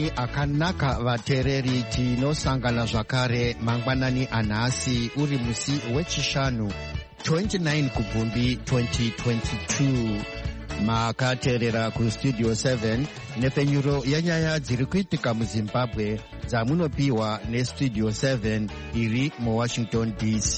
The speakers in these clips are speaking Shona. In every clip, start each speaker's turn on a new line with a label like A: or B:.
A: mangwanani akanaka vateereri, tinosangana zvakare mangwanani anhasi uri musi wechishanu 29 kubvumbi 2022. makateerera kustudio 7 nepfenyuro yenyaya dziri kuitika muzimbabwe dzamunopiwa nestudio 7 iri muwashington dc.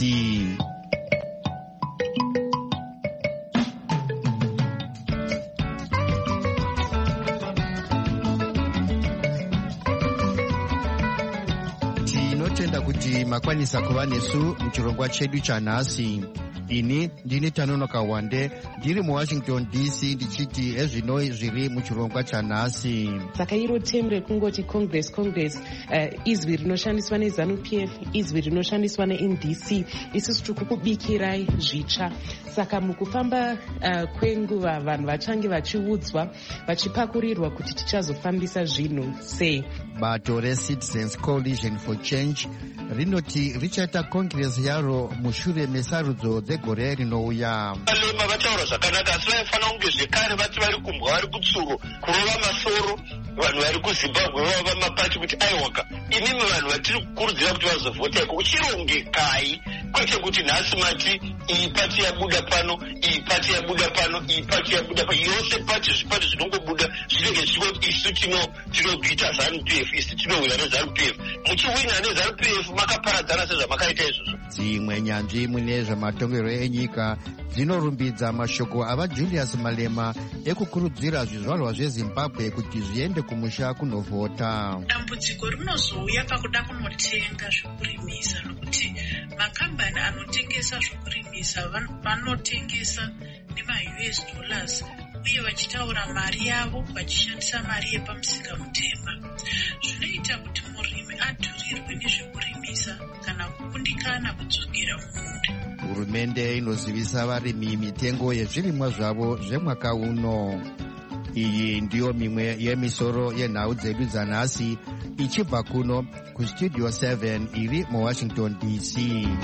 A: tinotenda kuti makwanisa kuva nesu muchirongwa chedu chanhasi. ini ndini Tanonoka Wande ndiri muwashington dc ndichiti ezvino zviri muchirongwa chanhasi.
B: saka iro temu rekungoti congress izwi rinoshandiswa neZANU-PF, izwi rinoshandiswa neNDC, isusu tiri kukubikirai zvitsva. saka mukufamba kwenguva vanhu vachange vachiudzwa vachipakurirwa kuti tichazofambisa zvinhu sei.
A: bato reCitizens Coalition for Change rinoti richaita kongresi yaro mushure mesarudzo dzegore rinouya.
C: Valema vataura zvakanaka, asi vaifanira kunge zvekare vati vari kumbwa, vari kutsuro kurova masoro vanhu vari kuZimbabwe vava mapati kuti aiwaka inimi vanhu vatiri kukurudzira kuti vazovhota iko uchirongekai, kwete kuti nhasi mati iyi pati yabuda pano, iyi pati yabuda pano, iyi pati yabuda pano, yose pati zvipati zvinongobuda zvinenge zvichingoti isu tinobvita ZANU-PF, isu tinowina neZANU-PF. Muchiwina neZANU-PF makaparadzana sezvamakaita izvozvo.
A: dzimwe nyanzvi mune zvematongerwo enyika dzinorumbidza mashoko avaJulius Malema ekukurudzira zvizvarwa zveZimbabwe kuti zviende kumusha kunovhota.
D: dambudziko rinozouya pakuda kunotenga zvokurimisa, nokuti makambani anotengesa zvokurimisa vanotengesa nema-US dollars uye vachitaura mari yavo vachishandisa mari yepamusika mutema. Zvinoita kuti murimi adhurirwe nezvekurimisa kana kukundikana kudzokera mumunda.
A: hurumende inozivisa varimi mitengo yezvirimwa zvavo zvemwaka uno. iyi ndiyo mimwe yemisoro yenhau dzedu dzanhasi ichibva kuno kustudio 7 iri muwashington dc.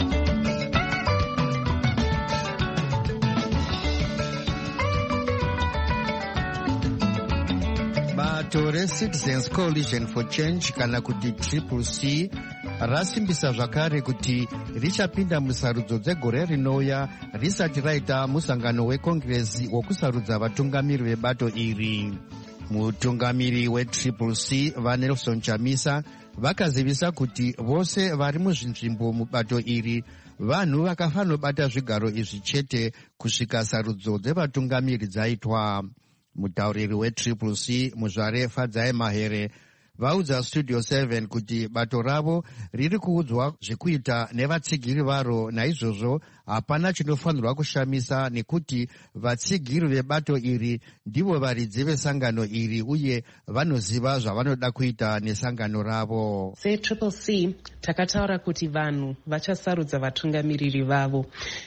A: bato reCitizens Coalition for Change kana kuti CCC rasimbisa zvakare kuti richapinda musarudzo dzegore rinouya risati raita musangano wekongresi wokusarudza vatungamiri vebato iri. mutungamiri weCCC vaNelson Chamisa vakazivisa kuti vose vari muzvinzvimbo mubato iri vanhu vakafanobata zvigaro izvi chete kusvika sarudzo dzevatungamiri dzaitwa. mutauriri weCCC Muzvare Fadzai Mahere vaudza studio 7 kuti bato ravo riri kuudzwa zvekuita nevatsigiri varo, naizvozvo hapana chinofanirwa kushamisa nekuti vatsigiri vebato iri ndivo varidzi vesangano iri uye vanoziva zvavanoda kuita nesangano ravo.
B: seCCC takataura kuti vanhu vachasarudza vatungamiriri vavo.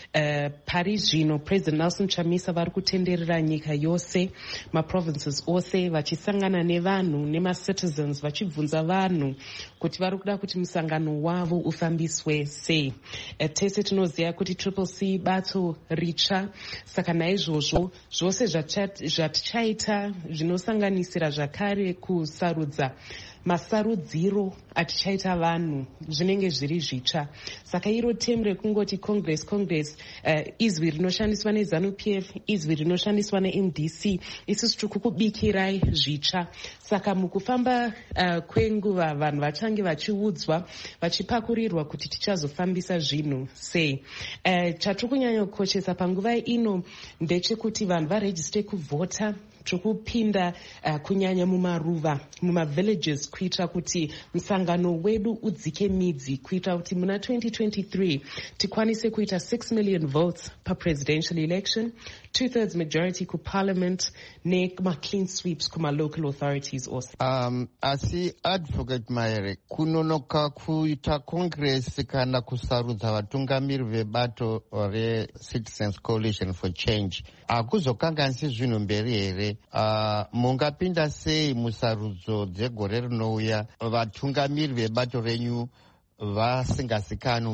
B: Pari zvino President Nelson Chamisa vari kutenderera nyika yose, maprovinces ose, vachisangana nevanhu nema-citizens vachibvunza vanhu kuti vari kuda kuti musangano wavo ufambiswe sei. Tese tinoziva kuti CCC bato ritsva, saka naizvozvo zvose zvatichaita zvinosanganisira zvakare kusarudza masarudziro atichaita vanhu zvinenge zviri zvitsva. saka iro temu rekungoti congress izwi rinoshandiswa neZANU-PF, izwi rinoshandiswa neNDC, isusu tiri kukubikirai zvitsva. saka mukufamba kwenguva vanhu vachange vachiudzwa vachipakurirwa kuti tichazofambisa zvinhu sei. chatiri kunyanya kukoshesa panguva ino ndechekuti vanhu varejiste kuvhota, tikupinda kunyanya mumaruva, mumavillages, kuitira kuti musangano wedu udzike midzi, kuitira kuti muna 2023 tikwanise kuita 6 million votes papresidential election, 2/3 majority kuparliament nema-clean sweeps kuma-local authorities also.
A: asi advocate Mahere, kunonoka kuita congress kana kusarudza vatungamiri vebato reCitizens Coalition for Change hakuzokanganisi zvinhu mberi here? Mungapinda sei musarudzo dzegore rinouya vatungamiri vebato renyu vasingazikanwi,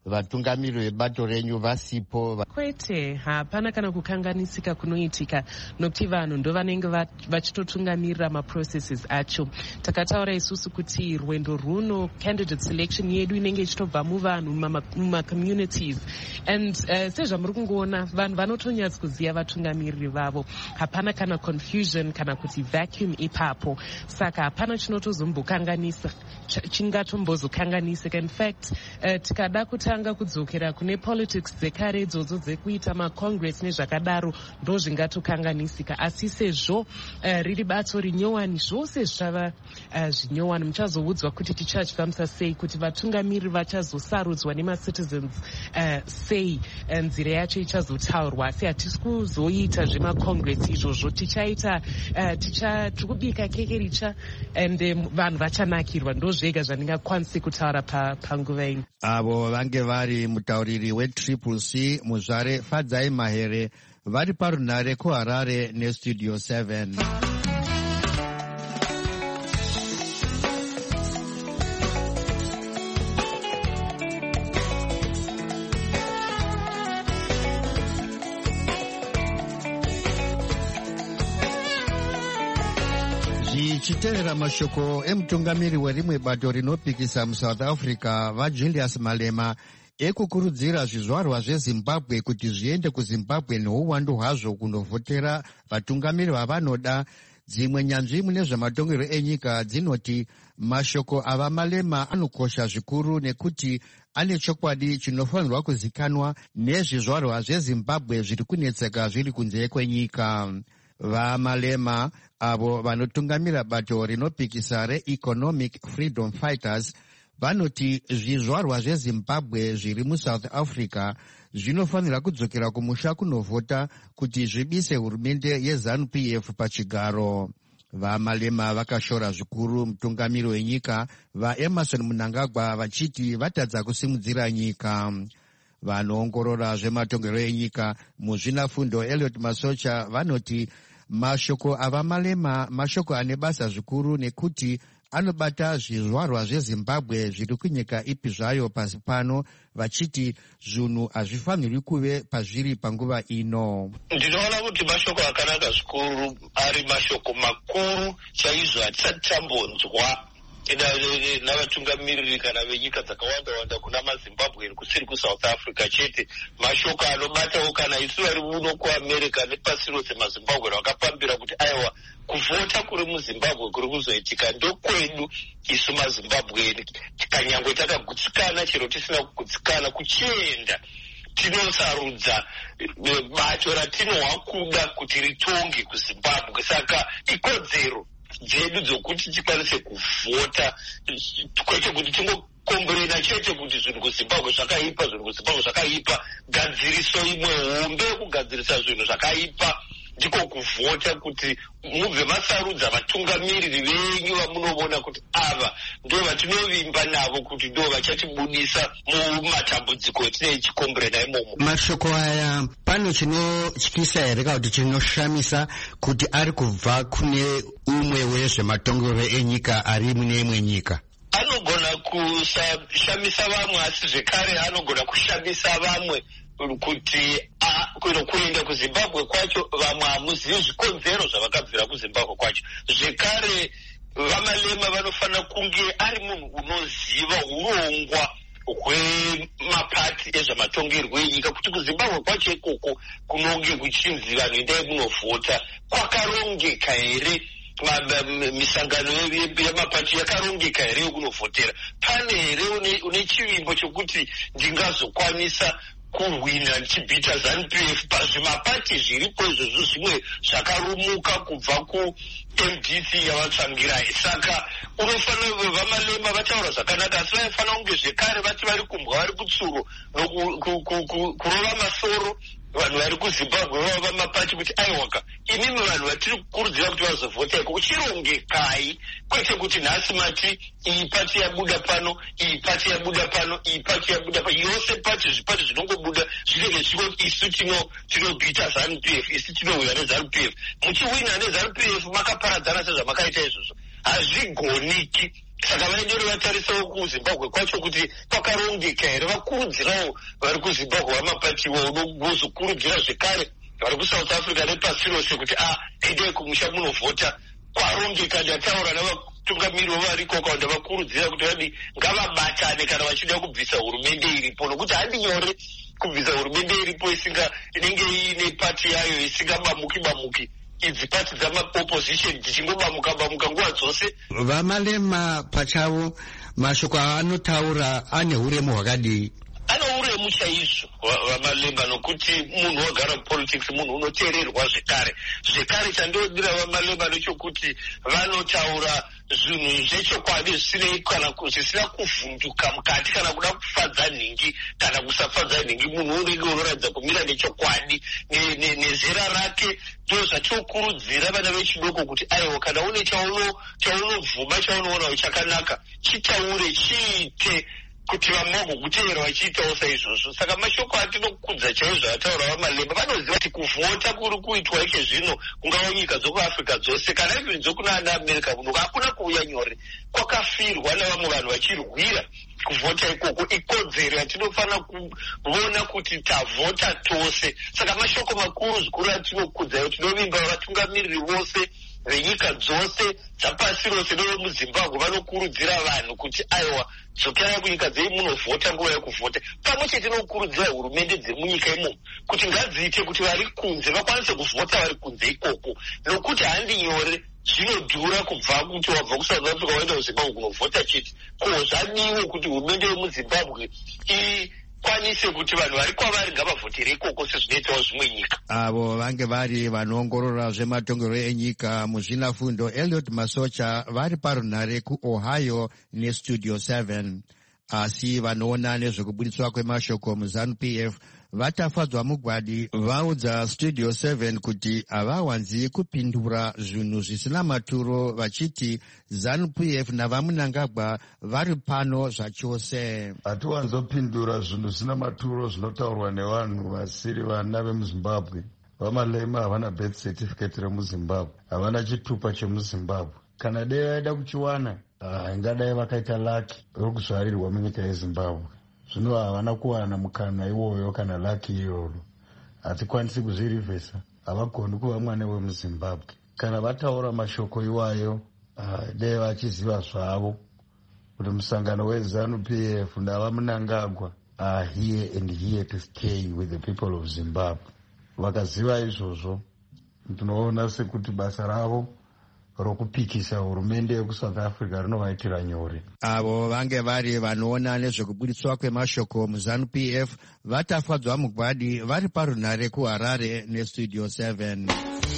A: vatungamiri vebato renyu vasipo?
B: Kwete, hapana kana kukanganisika kunoitika, nokuti vanhu ndo vanenge vachitotungamirira maprocesses acho. Takataura isusu kuti rwendo runo candidate selection yedu inenge ichitobva muvanhu mumacommunities, and sezvamuri kungoona vanhu vanotonyatsa kuziva vatungamiriri vavo. Hapana kana confusion kana kuti vacuum ipapo, saka hapana chinotozombokanganisa chingatombozokanganisika. In fact, tikada kutanga kudzokera kune politics dzekare idzodzo dzekuita macongress nezvakadaro ndo zvingatokanganisika, asi sezvo riri bato rinyowani, zvose zvichava zvinyowani. Muchazoudzwa kuti tichazvifambisa sei, kuti vatungamiriri vachazosarudzwa nemacitizens sei, nzira yacho ichazotaurwa. Asi hatisi kuzoita zvemacongress izvozvo, tichaita tikubika keke richa ende vanhu vachanakirwa. Ndo zvega zvandingakwanisi kutaura panguva ino.
A: Avo vange vari mutauriri wetriple C Muzvare Fadzai Mahere vari parunare kuHarare nestudio 7. Zvichitevera mashoko emutungamiri werimwe bato rinopikisa muSouth Africa vaJulius Malema ekukurudzira zvizvarwa zveZimbabwe kuti zviende kuZimbabwe neuwandu hwazvo kunovhotera vatungamiri vavanoda. Dzimwe nyanzvi mune zvematongerwo enyika dzinoti mashoko ava Malema anokosha zvikuru nekuti ane chokwadi chinofanirwa kuzikanwa nezvizvarwa zveZimbabwe zviri kunetseka zviri kunze kwenyika. VaMalema avo vanotungamira bato rinopikisa reEconomic Freedom Fighters vanoti zvizvarwa zveZimbabwe zviri muSouth Africa zvinofanira kudzokera kumusha kunovhota kuti zvibise hurumende yeZANU-PF pachigaro. VaMalema vakashora zvikuru mutungamiri wenyika vaEmerson Mnangagwa vachiti vatadza kusimudzira nyika. Vanoongorora zvematongerwo enyika muzvinafundo Elliot Masocha vanoti mashoko ava Malema mashoko ane basa zvikuru nekuti anobata zvizvarwa zveZimbabwe zviri kunyika ipi zvayo pasi pano, vachiti zvinhu hazvifaniri kuve pazviri panguva ino.
C: Ndinoona kuti mashoko akanaka zvikuru, ari mashoko makuru chaizvo atisati tambonzwa navatungamiriri kana venyika dzakawanda kuna maZimbabwe kusiri kuSouth Africa chete. Mashoko anobatawo kana isu vari uno kuAmerica nepasi rose maZimbabwe vakapambira kuti aiwa kuvhota kuri muZimbabwe kuri kuzoitika ndokwedu isu maZimbabwe. Tikanyangwe takagutsikana chero tisina kugutsikana kuchienda tinosarudza bato ratinohwa kuda kuti ritonge kuZimbabwe. Saka ikodzero dzedu dzokuti tikwanise kuvhota, kwete kuti tingokomborera chete kuti zvinhu kuZimbabwe zvakaipa, zvinhu kuZimbabwe zvakaipa. Gadziriso imwe hombe yekugadzirisa zvinhu zvakaipa ndiko kuvhota, kuti mubve masarudza vatungamiriri venyu vamunoona kuti ava ndo vatinovimba navo kuti ndo vachatibudisa mumatambudziko etinei chikomborera imomo.
A: Mashoko aya pano chinotyisa here kana kuti chinoshamisa kuti ari kubva kune umwe wezvematongerwo enyika ari mune imwe nyika?
C: Anogona kushamisa vamwe, asi zvekare anogona kushamisa vamwe kuti kuenda kuZimbabwe kwacho vamwe hamuzivi zvikonzero zvavakabvira kuZimbabwe kwacho. Zvekare vaMalema vanofanira kunge ari munhu unoziva urongwa hwemapati ezvamatongerwo enyika, kuti kuZimbabwe kwacho ikoko kunonge kuchinzi vanhu endai munovhota kwakarongeka here, misangano yemapati yakarongeka here yokunovhotera, pane here une chivimbo chokuti ndingazokwanisa kuhwina chibhita ZANU-PF pazvimapati zviripo izvozvo zvimwe zvakarumuka kubva kuMDC yavatsvangira. Saka unofanira vaMalema vataura zvakanaka, asi vaifanira kunge zvekare vati vari kumbwa vari kutsuro kurova masoro vanhu vari kuZimbabwe vava mapati kuti aiwaka inimi vanhu vatiri kukurudzira kuti vazovhota iko uchirongekai, kwete kuti nhasi mati iyi pati yabuda pano, iyi pati yabuda pano, iyi pati yabuda pano, yose pati zvipati zvinongobuda zvinenge zviko isu tinobhita ZANU-PF, isu tinohwina neZANU-PF. Muchihwina neZANU-PF makaparadzana sezvamakaita izvozvo hazvigoniki. saka vaidori vatarisawo kuzimbabwe kwacho kuti kwakarongeka here, vakurudzirawo vari kuzimbabwe vamapatiwo unozokurudzira zvekare vari kusouth africa nepasi rose kuti endai kumusha munovhota. Kwarongeka, ndataura navatungamiri vevarikoko ndavakurudzira kuti vadi ngavabatane kana vachida kubvisa hurumende iripo, nokuti handi nyore kubvisa hurumende iripo inenge iine pati yayo isingabamuki idzi pati dzamaopposition dzichingobamuka nguva dzose.
A: Vamalema pachavo mashoko anotaura ane uremu hwakadii?
C: Ano uremu chaizvo Vamalema, nokuti munhu wagara mupolitics munhu unoteererwa zvekare chandodira Vamalema nechokuti vanotaura zvinhu zvechokwadi zvisina kuvhunduka mukati kana kuda kufadza nhingi kana kusafadza nhingi. Munhu unenge unoratidza kumira nechokwadi nezera rake. Ndo zvatinokurudzira vana vechidoko kuti aiwa, kana une chaunovhuma chaunoona chakanaka chitaure, chiite, kuti vamwe vagokuteera vachiitawo saizvozvo. Saka mashoko atinokudza chaizvo ataura Vamalema. Vanoziva kuti kuvhota kuri kuitwa ike zvino kungawo nyika dzokuafrica dzose kana even dzokuna ana America kuno hakuna kuuya nyore, kwakafirwa navamwe vanhu vachirwira kuvhota ikoko. Ikodzero yatinofanira kuona kuti tavhota tose. Saka mashoko makuru zvikuru atinokudzayo, tinovimba vatungamiriri vose venyika dzose dzapasi rose nevemuzimbabwe vanokurudzira vanhu kuti aiwa, dzokerai kunyika dzei munovhota nguva yekuvhota. Pamwe chete nokurudzira hurumende dzemunyika imomo kuti ngadziite kuti vari kunze vakwanise kuvhota vari kunze ikoko, nokuti handi nyore, zvinodhura kubva kuti wabva kuSouth Africa waenda kuZimbabwe kunovhota chete. Ko zvadiwo kuti hurumende yemuZimbabwe ikwanise kuti vanhu vari kwavari ngavavhotere ikoko sezvinoitawo zvimwe nyika.
A: Avo vange vari vanoongorora zvematongerwo enyika muzvinafundo Elliot Masocha vari parunhare kuOhio neStudio 7. Asi vanoona nezvekubudiswa kwemashoko muZANU-PF vatafadzwa mugwadi vaudza Studio 7 kuti havawanzi kupindura zvinhu zvisina maturo, vachiti ZANU-PF navaMunangagwa vari pano zvachose.
E: Hatiwanzopindura zvinhu zvisina maturo zvinotaurwa nevanhu vasiri vana vemuZimbabwe. Vamalema havana birth certificate remuZimbabwe, havana chitupa chemuZimbabwe. Kana dai vaida kuchiwana ingadai vakaita laki rokuzvarirwa munyika yeZimbabwe. Zvino havana kuwana mukana iwoyo kana laki iyoro. Hatikwanisi kuzvirivhesa, havagoni kuva mwana wemuZimbabwe. Kana vataura mashoko iwayo dai vachiziva zvavo kuti musangano weZANU-PF navaMunangagwa are here and here to stay with the people of Zimbabwe. Vakaziva izvozvo, tinoona sekuti basa ravo rokupikisa hurumende yekuSouth Africa rinovaitira nyore.
A: Avo vange vari vanoona nezvekubudiswa kwemashoko muZANU-PF vatafadzwa mugwadi vari parunhare kuHarare neStudio 7.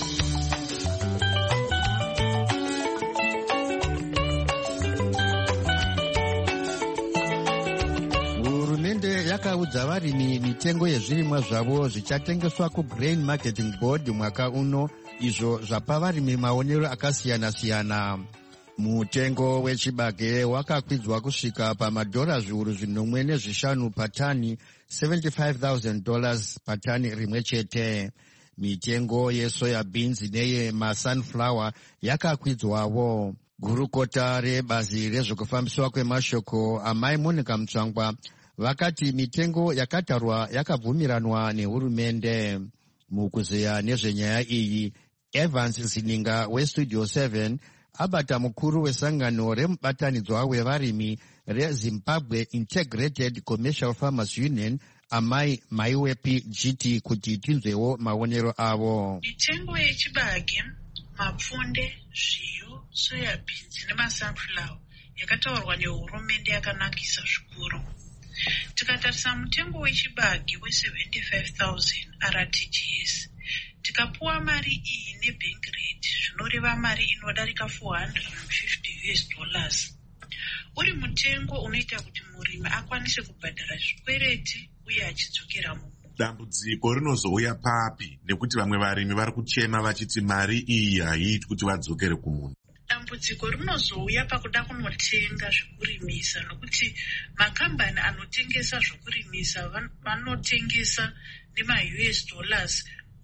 A: Hurumende yakaudza varimi mitengo yezvirimwa zvavo zvichatengeswa kuGrain Marketing Board mwaka uno, izvo zvapa varimi maonero akasiyana-siyana. Mutengo wechibage wakakwidzwa kusvika pamadhora zviuru 5 patani, $75,000 patani rimwe chete. Mitengo yesoya beans neye masunflower yakakwidzwawo. Gurukota rebazi rezvekufambiswa kwemashoko amai Monica Mutsvangwa vakati mitengo yakatarwa yakabvumiranwa nehurumende. Mukuzeya nezvenyaya iyi, Evans Zininga weStudio 7 abata mukuru wesangano remubatanidzwa wevarimi reZimbabwe Integrated Commercial Farmers Union amai Maiwepi GT kuti tinzwewo maonero avo.
D: Mitengo yechibage, mapfunde, zviyo, soya beans nemasunflower yakataurwa nehurumende yakanakisa zvikuru. Tikatarisa mutengo wechibage we$75,000 RTGS, tikapuwa mari iyi nebank rate zvinoreva mari inodarika $450. Uri mutengo unoita kuti murimi akwanise kubhadhara zvikwereti uye achidzokera mumu.
F: Dambudziko rinozouya papi nekuti vamwe varimi vari kuchema vachiti mari iyi haiiti kuti vadzokere kumunhu.
D: Dambudziko rinozouya pakuda kunotenga zvokurimisa, nokuti makambani anotengesa zvokurimisa vanotengesa nema$US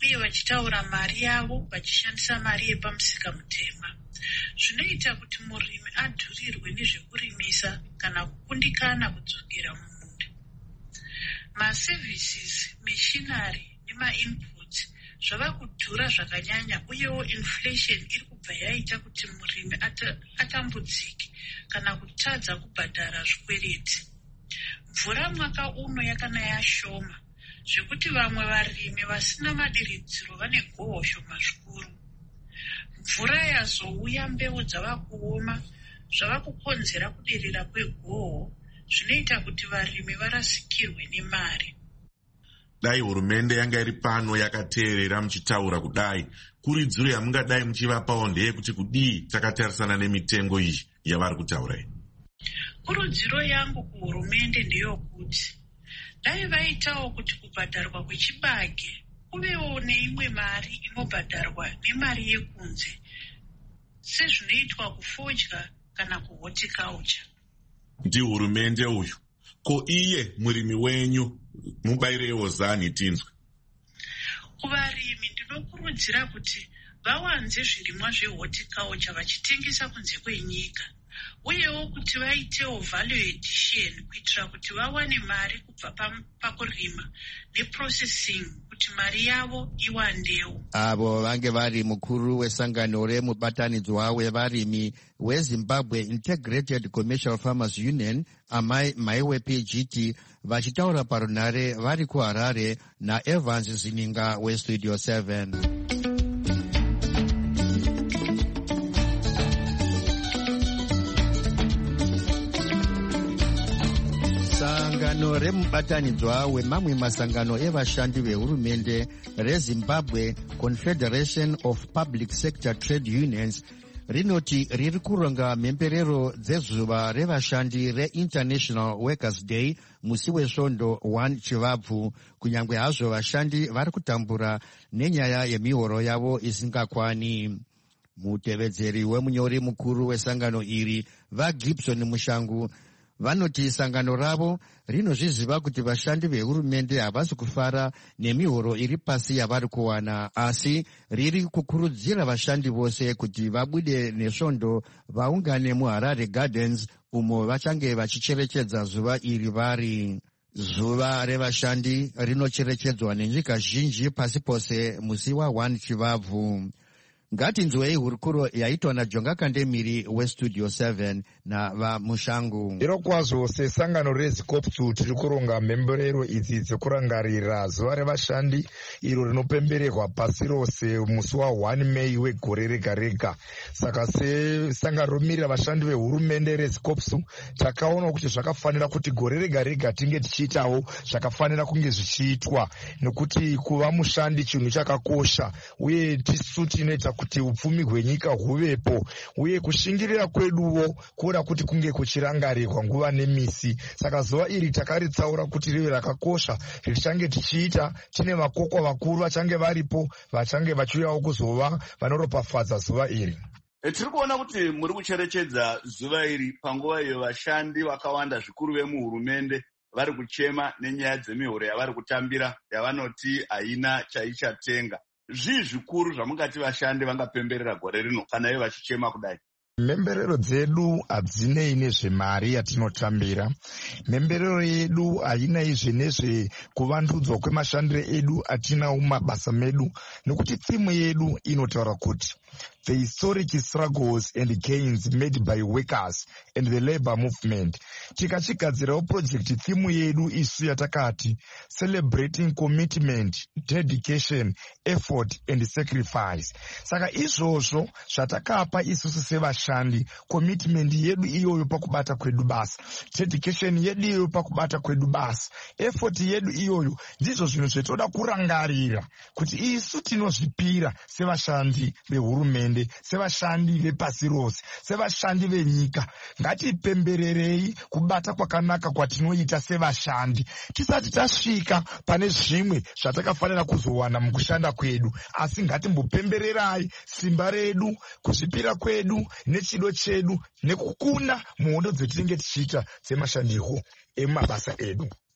D: uye vachitaura mari yavo vachishandisa mari yepamusika mutema. Zvinoita kuti murimi adhurirwe nezvekurimisa kana kukundikana kudzokera mumunda. Maservices, machinery nemainputs zvava kudhura zvakanyanya, uyewo inflation iri kubva yaita kuti murimi atambudzike kana kutadza kubhadhara zvikwereti. Mvura mwaka uno yakanaya shoma, zvekuti vamwe varimi vasina madiridziro vane gohwo shoma zvikuru. Mvura yazouya, mbeu dzava kuoma, zvava kukonzera kuderera kwegohwo, zvinoita kuti varimi varasikirwe nemari.
F: Dai hurumende yanga iri pano yakateerera muchitaura kudai, kuridziro yamungadai muchivapawo ndeyekuti kudii takatarisana nemitengo iyi yavari kutaura iyi?
D: Kurudziro yangu kuhurumende ndeyokuti dai vaitawo kuti kubhadharwa kwechibage kuvewo neimwe mari inobhadharwa nemari yekunze, sezvinoitwa kufodya kana kuhorticulture.
F: Ndi hurumende uyu, ko iye murimi wenyu mubairewo zani tinzwe?
D: Kuvarimi ndinokurudzira kuti vawanze zvirimwa zvehorticulture vachitengesa kunze kwenyika, uyewo kuti vaitewo value addition kuitira kuti vawane mari kubva pakurima neprocessing kuti mari yavo iwandewo.
A: Avo vange vari mukuru wesangano remubatanidzwa wevarimi weZimbabwe Integrated Commercial Farmers Union, Amai Maiwe PGT, vachitaura parunhare vari kuHarare naEvans Zininga weStudio 7. Sangano remubatanidzwa wemamwe masangano evashandi vehurumende reZimbabwe Confederation of Public Sector Trade Unions rinoti riri kuronga mhemberero dzezuva revashandi reInternational Workers' Day musi wesvondo 1 Chivabvu, kunyange hazvo vashandi vari kutambura nenyaya yemihoro yavo isingakwani. Mutevedzeri wemunyori mukuru wesangano iri vaGibson Mushangu vanoti sangano ravo rinozviziva kuti vashandi vehurumende havasi kufara nemihoro iri pasi yavari kuwana, asi riri kukurudzira vashandi vose kuti vabude nesvondo vaungane muHarare Gardens umo vachange vachicherechedza zuva iri vari. Zuva revashandi rinocherechedzwa nenyika zhinji pasi pose musi wa1 Chivabvu. Ngatinzwei hurukuro yaitwa naJonga Kandemiri weStudio 7 navaMushangu.
G: Iro kwazvo sesangano reZikopsu tiri kuronga mhemberero idzi dzekurangarira zuva revashandi iro rinopemberekwa pasi rose musi wa1 Mei wegore rega rega. Saka sesangano romirira vashandi vehurumende reZikopsu takaona kuti zvakafanira kuti gore rega rega tinge tichiitawo zvakafanira kunge zvichiitwa, nekuti kuva mushandi chinhu chakakosha, uye tisu tinoita kuti upfumi hwenyika huvepo, uye kushingirira kweduwo kuda kuti kunge kuchirangarirwa nguva nemisi. Saka zuva iri takaritsaura kuti rive rakakosha, richange tichiita tine vakokwa vakuru vachange varipo, vachange vachiuyawo kuzova vanoropafadza zuva iri.
H: Tiri kuona kuti muri kucherechedza zuva iri panguva iyo vashandi vakawanda zvikuru vemuhurumende vari kuchema nenyaya dzemihoro yavari kutambira yavanoti haina chaichatenga. Zvii zvikuru zvamungati vashandi vangapemberera gore rino kana ivo vachichema kudai?
G: Mhemberero dzedu hadzinei nezvemari yatinotambira. Mhemberero yedu haina izve nezvekuvandudzwa kwemashandiro edu atinawo mumabasa medu, nekuti thimu yedu inotaura kuti the historic struggles and gains made by workers and the labor movement. Tikachigadzirawo project thimu yedu isu yatakati celebrating commitment, dedication, effort and sacrifice. Saka izvozvo zvatakapa isusu sevashandi, commitment yedu iyoyo pakubata kwedu basa, dedication yedu iyoyo pakubata kwedu basa, effort yedu iyoyo, ndizvo zvinhu zvetoda kurangarira kuti isu tinozvipira sevashandi vehurumende, sevashandi vepasi rose, sevashandi venyika. Ngatipembererei kubata kwakanaka kwatinoita sevashandi, tisati tasvika pane zvimwe zvatakafanira kuzowana mukushanda kwedu, asi ngatimbopembererai simba redu, kuzvipira kwedu nechido chedu nekukuna muhondo dzetinenge tichiita semashandirwo emabasa edu.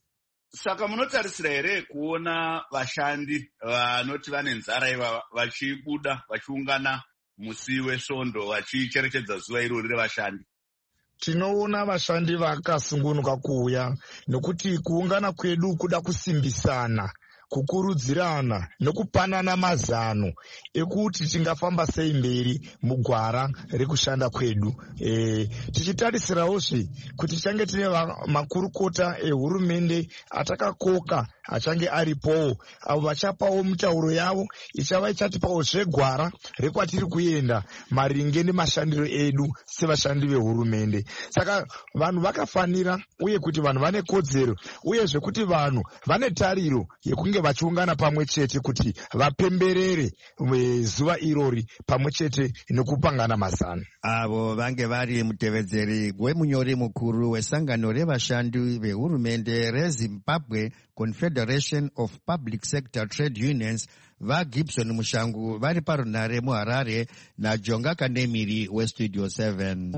H: Saka munotarisira here kuona vashandi vanoti vane nzara iva vachibuda vachiungana musi wesvondo vachicherechedza zuva irori revashandi?
G: Tinoona vashandi vakasungunuka kuuya, nekuti kuungana kwedu kuda kusimbisana, kukurudzirana nekupanana mazano ekuti tingafamba sei mberi mugwara rekushanda kwedu. Tichitarisirawo kuti change tine makurukota ehurumende atakakoka achange aripowo, avo vachapawo mitauro yavo ichava ichatipawo zvegwara rekwatiri kuenda maringe nemashandiro edu sevashandi vehurumende. Saka vanhu vakafanira, uye kuti vanhu vane kodzero, uye zvekuti vanhu vane tariro yekunge vachiungana pamwe chete kuti vapemberere zuva irori pamwe chete nekupangana mazano.
A: Avo vange vari mutevedzeri wemunyori mukuru wesangano revashandi vehurumende reZimbabwe Confederation of Public Sector Trade Unions, vaGibson Mushangu, vari parunare muHarare naJonga Kanemiri weStudio 7.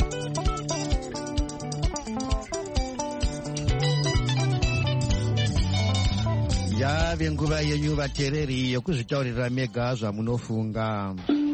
A: Yave nguva yenyu vateereri yokuzvitaurira mega zvamunofunga.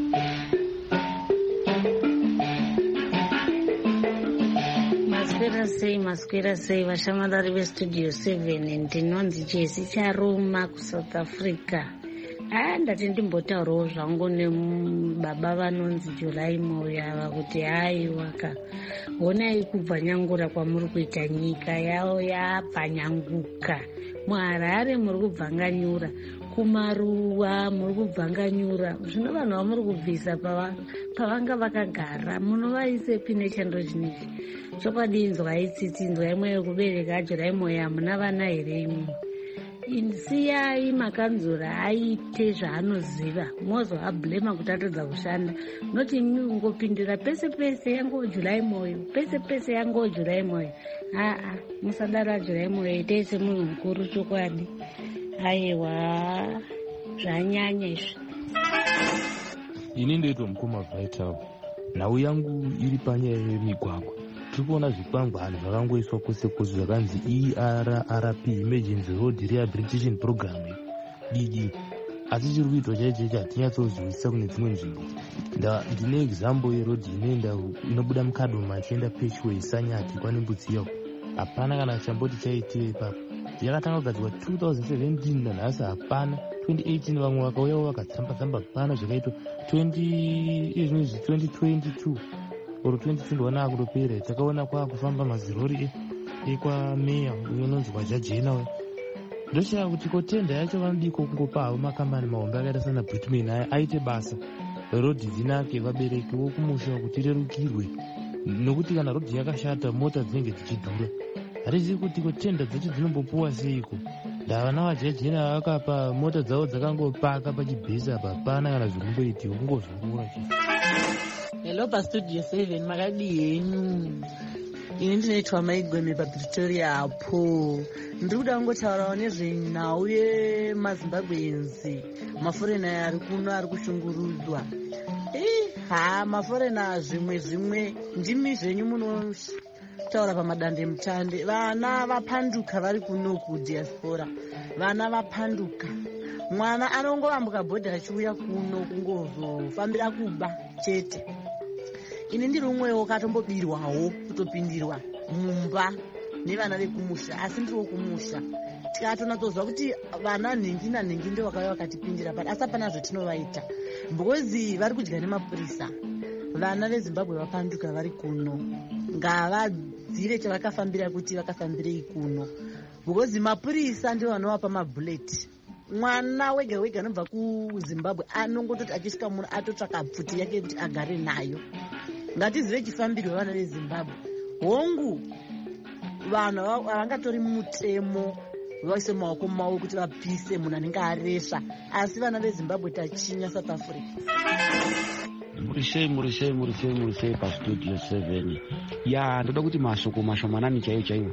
I: Maswera sei vashamarari veStudio 7. Ndinonzi Jesi Charuma kuSouth Africa. Ndati ndimbotaurawo zvangu nebaba vanonzi Julai Moya vakuti haiwaka honai kubvanyangura kwamuri kuita nyika yavo yabvanyanguka. muHarare muri kubvanganyura, kumaruwa muri kubvanganyura. Zvino vanhu vamuri kubvisa pavanga vakagara munovaisepi nechando chinechi. Chokwadi inzwai tsitsi, inzwai mweyo kubereka Julai Moya, hamuna vana here imwe? Siyai makanzura aite zvaanoziva, mozoabhlema kuti atodza kushanda. Noti ngopindira pese pese yango Julai Moyo, pese pese yango Julai Moyo. Musadara Julai Moyo, itei semunhu mukuru chokwadi. Aiwa, zvanyanya izvi.
J: Ini ndoitwa mukoma Vital. Nhau yangu iri panyaya yemigwagwa. Tirikuona zvikwangwani zvakangoiswa kwese kwese zvakanzi ERRP, Emergency Road Rehabilitation Program DD. Asi chiri kuitwa chaicho hatinyatsozivisisa kune dzimwe nzvimbo. Ndine example yerodhi inobuda muKadoma ichienda Peshway Sanyati kwaNembudziya. Hapana kana chamboti chaitiwa ipapo. Yakatanga kugadzirwa 2017 nanhasi hapana. 2018 vamwe vakauyawo vakatsamba hapana zvakaitwa 2022 oro 2021 akutopera. Takaona kwakufamba mazirori ekwameya unonzi kwaJajena. Ndoshaya kuti kotenda yacho vanodiko kungopa havo makambani mahombe akaita sana Britman aite basa, rodhi dzinake, vabereki vokumusha kuti rerukirwe, nokuti kana rodhi yakashata mota dzinenge dzichidhura. Hatizivi kuti kotenda dzacho dzinombopuwa seiko. Ndavana vaJajena vakapa mota dzavo dzakangopaka pachibhesi apa, hapana kana zvikumboitiwa, kungozungura chii.
K: Hello paStudio 7, makadi henyu. Ini ndinoitwa Maigweme paPretoria apo. Ndiri kuda kungotaurawo nezvenhau yemaZimbabwenzi, mafurena ari kuno ari kushungurudzwa. Mafurena zvimwe ndimi zvenyu munotaura pamadande mutande. Vana vapanduka vari kuno kudiaspora, vana vapanduka. Mwana anongovambuka bhodha achiuya kuno kungozofambira kuba chete. Ini ndiri umwewo katombobirwawo kutopindirwa mumba nevana vekumusha, asi ndiri wokumusha. Tikatonatozwa kuti vana nhingi nanhingi ndio vakauya vakatipindira pano, asi hapana zvatinovaita because vari kudya nemapurisa. Vana veZimbabwe vapanduka vari kuno, ngavadzive chavakafambira kuti vakafambirei kuno, because mapurisa ndio vanovapa mabhuleti. Mwana wega wega anobva kuZimbabwe anongototi achisvika muno atotsvaka pfuti yake kuti agare nayo. Ngatizive chifambirwa vana veZimbabwe. Hongu vanhu havangatori mutemo vaise maoko mavo kuti vapise munhu anenge aresva, asi vana veZimbabwe tachinya South Africa.
L: Murisei paStudio 7. Ndoda kuti mashoko mashomanani chaiwo.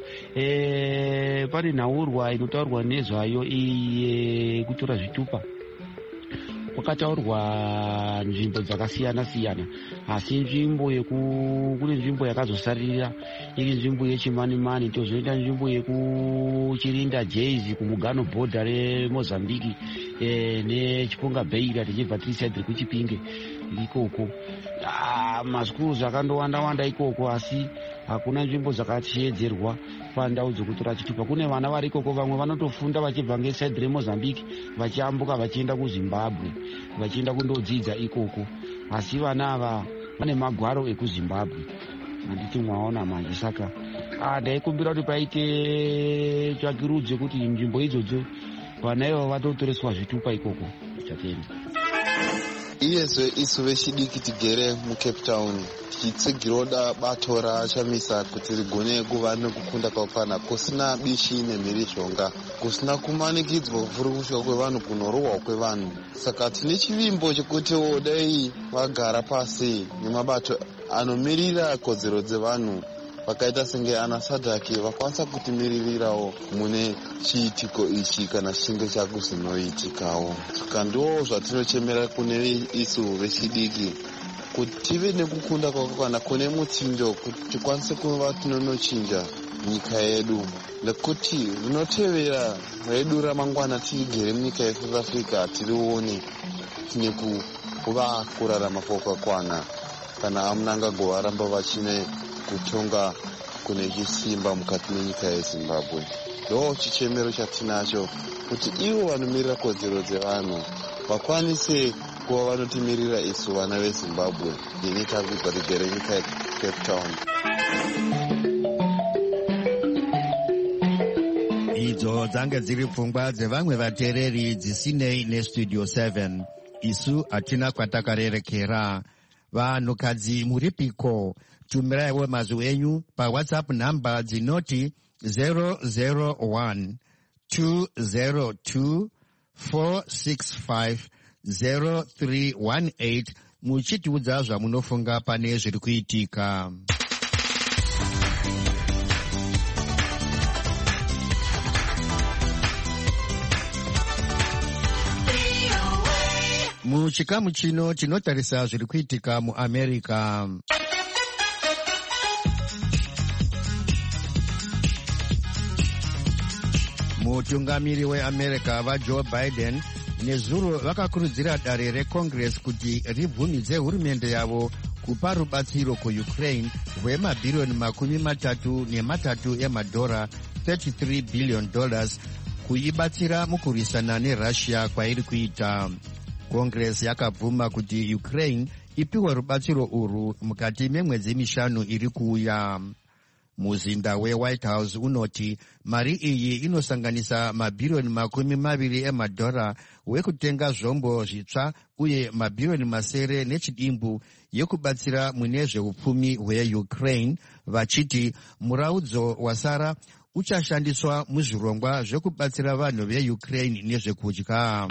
L: Pane nhaurwa inotaurwa nezvayo kutora zvitupa. kwakataurwa nzvimbo dzakasiyana-siyana, asi kune nzvimbo yakazosarira iri nzvimbo yechimani-mani. Tozoita nzvimbo yekuchirinda jezi kumugano bhodha remozambiki nechiponga beira tichibva tiri saidi rekuchipinge ikoko. Maschools akandowanda-wanda ikoko, asi hakuna nzvimbo dzakachiedzerwa pandau dzokutora chitupa. Kune vana vari ikoko, vamwe vanotofunda vachibva ngesaidi remozambiki vachiambuka vachienda kuzimbabwe vachienda kundodzidza ikoko, asi vana ava vane magwaro ekuzimbabwe. Handiti mwaona manje. Saka ndaikumbira kuti paite tsvakirudzo kuti nzvimbo idzodzo vana ivo vatotoreswa zvitupa ikoko. Chatenda
M: iyezve isu vechidiki tigere mucape town tichitsigirwa bato rachamisa kuti rigone kuva nekukunda kwakwana kusina bishi nemhirizhonga, kusina kumanikidzwa kuvhurukutwa kwevanhu, kunorohwa kwevanhu. Saka tine chivimbo chekuti dai vagara pasi nemabato anomirira kodzero dzevanhu vakaita senge ana Sadhaki vakwanisa kutimiririrawo mune chiitiko ichi kana chinge chakuzinoitikawo. Saka ndo zvatinochemera kune isu vechidiki kuti tive nekukunda kwakakwana kune mutsindo kuti tikwanise kuva tinonochinja nyika yedu, nekuti rinotevera redu ramangwana tigere munyika yeSouth Africa tirione tine kuva kurarama kwakakwana kana amunangagova ramba vachine kutonga kune chisimba mukati menyika yeZimbabwe. Ndo chichemero chatinacho kuti ivo vanomirira kodzero dzevanhu vakwanise kuva vanotimirira isu vana veZimbabwe yenyika kubva tigere nyika yeCape Town.
A: Idzo dzange dziri pfungwa dzevamwe vateereri dzisinei nestudio 7. Isu hatina kwatakarerekera. Vanhukadzi muripiko? Tumiraiwo mazwi enyu paWhatsApp namba dzinoti 001 202 465 0318 muchitiudza zvamunofunga pane zviri kuitika. Muchikamu chino tinotarisa zviri kuitika muAmerica. Mutungamiri weAmerica vaJoe Biden nezuro vakakurudzira dare reCongress kuti ribvumidze hurumende yavo kupa rubatsiro kuUkraine rwemabhiriyoni $33 emadhora $33 billion kuibatsira mukurwisana neRussia kwairi kuita. Congress yakabvuma kuti Ukraine ipiwe rubatsiro urwu mukati memwedzi 5 iri kuuya. Muzinda weWhite House unoti mari iyi inosanganisa mabhiriyoni $20 emadhora wekutenga zvombo zvitsva uye mabhiriyoni 9 nechidimbu yekubatsira mune zveupfumi hweUkraine, vachiti muraudzo wasara uchashandiswa muzvirongwa zvekubatsira vanhu veUkraine nezvekudya.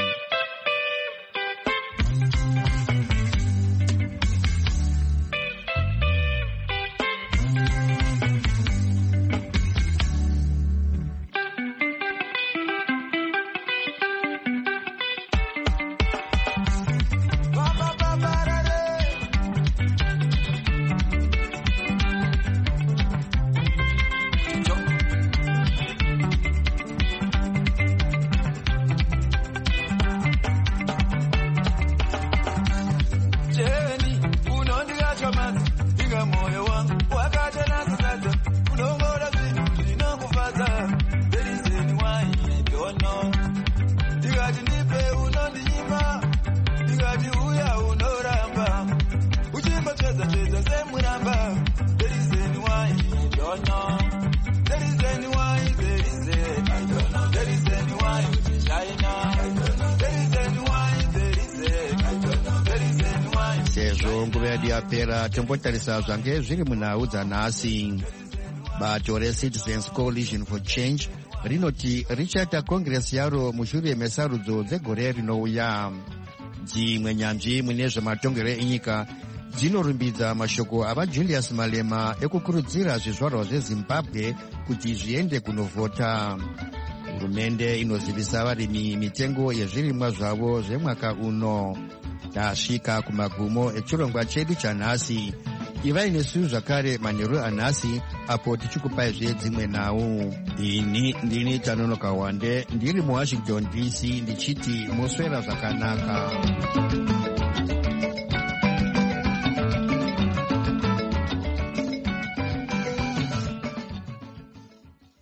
A: Sezvo nguva yedu yapera, tombotarisa zvange zviri munhau dzanhasi. Bato reCitizens Coalition for Change rinoti richaita kongresi yaro mushure mesarudzo dzegore rinouya. Dzimwe nyanzvi mune zvematongero enyika dzinorumbidza mashoko avaJulius Malema ekukurudzira zvizvarwa zveZimbabwe kuti zviende kunovhota. hurumende inozivisa varimi mitengo yezvirimwa zvavo zvemwaka uno. Tasvika kumagumo echirongwa chedu chanhasi. Ivai nesu zvakare manheru anhasi apo tichikupai dzimwe nhau. Ini ndini Tanonoka Wande ndiri muWashington DC ndichiti muswera zvakanaka.